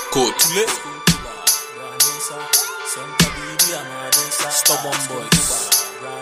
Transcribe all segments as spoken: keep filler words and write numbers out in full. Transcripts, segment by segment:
Code. Stubborn boys.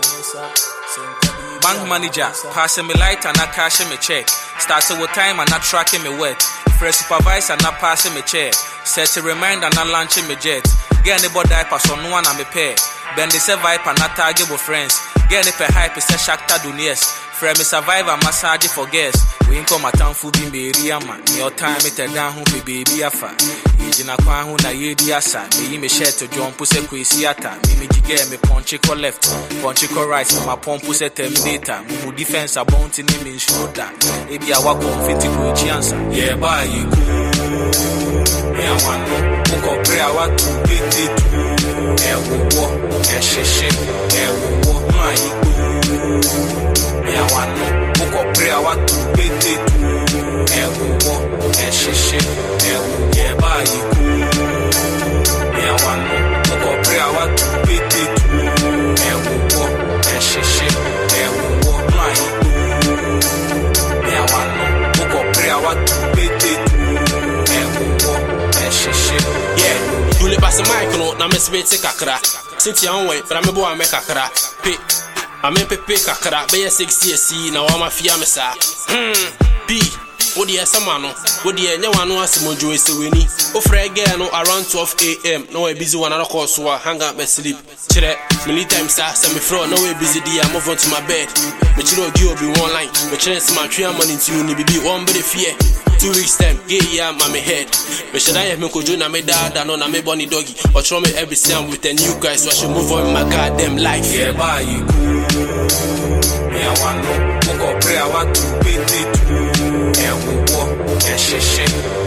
Bank manager, passing me light and not cashing me check. Starting with time and not tracking me wet. Fresh supervisor not passing me check. Set a reminder and not launching me jet. Get anybody diaper so no one on me pay. Bend the viper not target with friends. Get any per hype is a shakta dunies. Frame me survivor massage for guests. We ain't come at town for being baby man. Your time it down who be baby afa. Ejina kwa hu na yedi asa. Me me share to jump puse kwesiata. Me me jige me ponchiko left. Ponchiko right. My pompu se terminator. Mu defense a bounty ni me shoulder. Ebi a wako mfiti kwe chiansa. Yeah ba you cool. Me a wano. Muko pre a watu gete tu. E wo wo. E sheshe. E wo wo. Ma you cool. Me a wano. Muko pre a watu gete tu. E wo wo. E sheshe. E wo. Yeah ba you cool. Me a wano. Muko pre a watu gete tu. E wo wo. E sheshe. E wo wo. Ma you cool. Me a wano. Muko pre a watu gete tu. E wo wo. E sheshe. Yeah. You le pass the mic no na me spete kakra. Since you on way, but I'm a boy make kakra. Pe. I mean pepe kakra. Be six years na wa mafia me sa. Hmm. B. Odi esamano, odi enye wanu asimojo eseweni. O frɛ girl no around twelve a m No we busy one another course so hang out me sleep. Chire, many times sa say me fro no we busy dey I move on to my bed. Me chire ogi obi one line. Me chire smart three money to you ni bibi one body fear. Two weeks time, yeah yeah my me head. Me should I me kojo na me dad no na me bunny doggy. Or throw me every time with a new guy so I should move on my goddamn life. Yeah ba you cool. Me a wano, muko pre a watu pete tu. E wo wo, e sheshe.